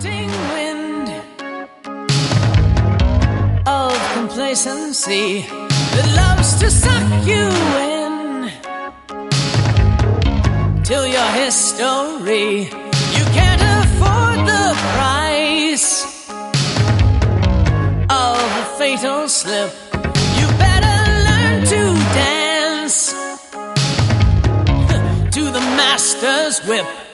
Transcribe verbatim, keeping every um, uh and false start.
tempting wind of complacency that loves to suck you in till your history. You can't afford the price of a fatal slip. You better learn to dance to the master's whip.